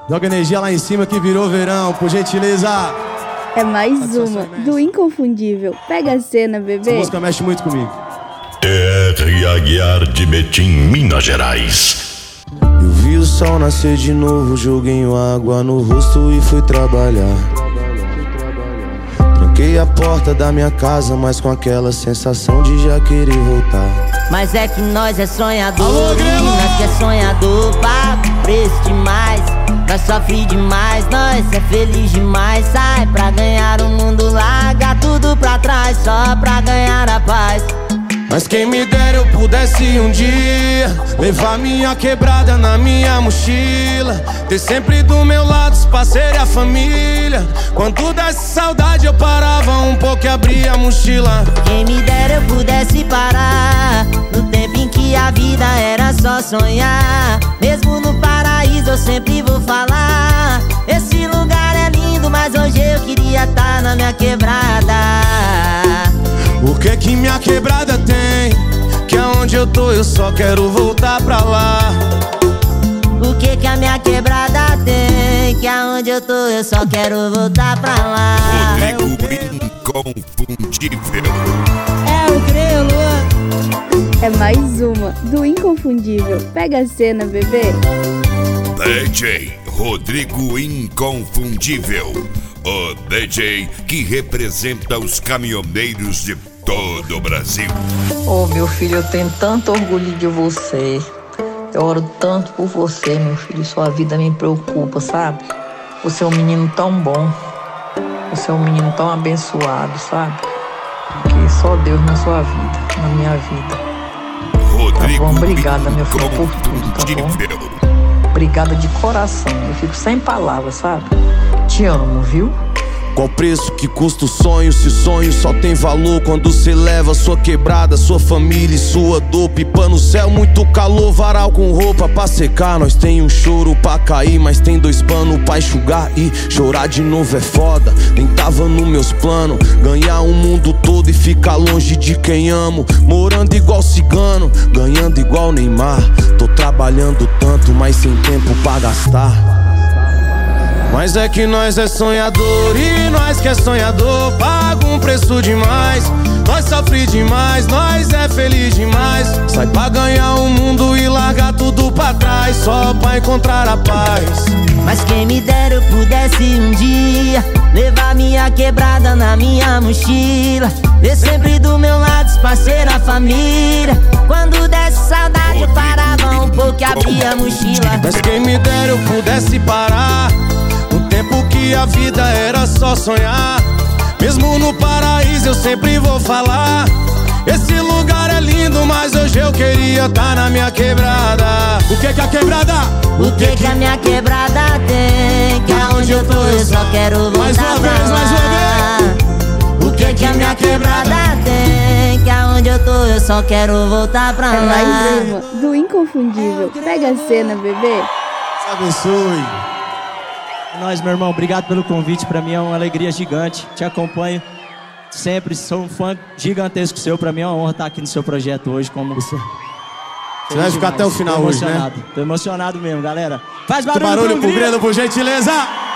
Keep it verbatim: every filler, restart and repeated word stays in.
Joga energia lá em cima que virou verão, por gentileza. É mais uma, do Inconfundível. Pega a cena, bebê. Essa música mexe muito comigo. R. Aguiar de Betim, Minas Gerais. Eu vi o sol nascer de novo, joguei água no rosto e fui trabalhar. Tranquei a porta da minha casa, mas com aquela sensação de já querer voltar. Mas é que nós é sonhador, nós que é sonhador, paga preço demais. Nós sofre demais, nós é feliz demais. Sai pra ganhar o mundo, larga tudo pra trás, só pra ganhar a paz. Mas quem me dera eu pudesse um dia levar minha quebrada na minha mochila, ter sempre do meu lado os parceiros e a família. Quando desse saudade eu parava um pouco e abria a mochila. Quem me dera eu pudesse parar no tempo em que a vida era só sonhar. Mesmo no paraíso eu sempre vou falar, esse lugar é lindo, mas hoje eu queria estar na minha quebrada. O que que minha quebrada tem? Que aonde eu tô eu só quero voltar pra lá. O que que a minha quebrada tem? Que aonde eu tô eu só quero voltar pra lá. Rodrigo Inconfundível. É o Grelo. É mais uma, do Inconfundível. Pega a cena, bebê. D J Rodrigo Inconfundível, o D J que representa os caminhoneiros de todo o Brasil. Oh, meu filho, eu tenho tanto orgulho de você. Eu oro tanto por você, meu filho. Sua vida me preocupa, sabe? Você é um menino tão bom. Você é um menino tão abençoado, sabe? Que só Deus na sua vida, na minha vida. Rodrigo Tá bom? Obrigada, meu filho, por tudo, tá bom? Obrigada de coração. Eu fico sem palavras, sabe? Te amo, viu? Qual preço que custa o sonho? Se sonho só tem valor quando cê leva sua quebrada, sua família e sua dor. Pipa no céu, muito calor, varal com roupa pra secar. Nós tem um choro pra cair, mas tem dois panos pra enxugar. E chorar de novo é foda, nem tava nos meus planos. Ganhar o mundo todo e ficar longe de quem amo. Morando igual cigano, ganhando igual Neymar. Tô trabalhando tanto, mas sem tempo pra gastar. Mas é que nós é sonhador e nós que é sonhador paga um preço demais. Nós sofre demais, nós é feliz demais. Sai pra ganhar o mundo e largar tudo pra trás, só pra encontrar a paz. Mas quem me dera eu pudesse um dia levar minha quebrada na minha mochila, ver sempre do meu lado os parceiros, a família. Quando desse saudade eu parava um pouco e abria a mochila. Mas quem me dera eu pudesse parar no tempo que a vida era só sonhar. Mesmo no paraíso eu sempre vou falar, esse lugar é lindo, mas hoje eu queria estar na minha quebrada. O que que a quebrada? O que que a minha quebrada tem? Que aonde eu tô eu só quero voltar mais uma pra vez, lá. mais uma vez. O que que a minha quebrada tem? Que aonde eu tô eu só quero voltar pra É lá. mais uma, do Inconfundível. Pega a cena, bebê. Deus abençoe. É nóis, meu irmão. Obrigado pelo convite. Pra mim é uma alegria gigante. Te acompanho sempre. Sou um fã gigantesco seu. Pra mim é uma honra estar aqui no seu projeto hoje. Como você Você vai ficar até o final hoje, né? Tô emocionado mesmo, galera. Faz Muito barulho, barulho pro pro Grelo, por gentileza.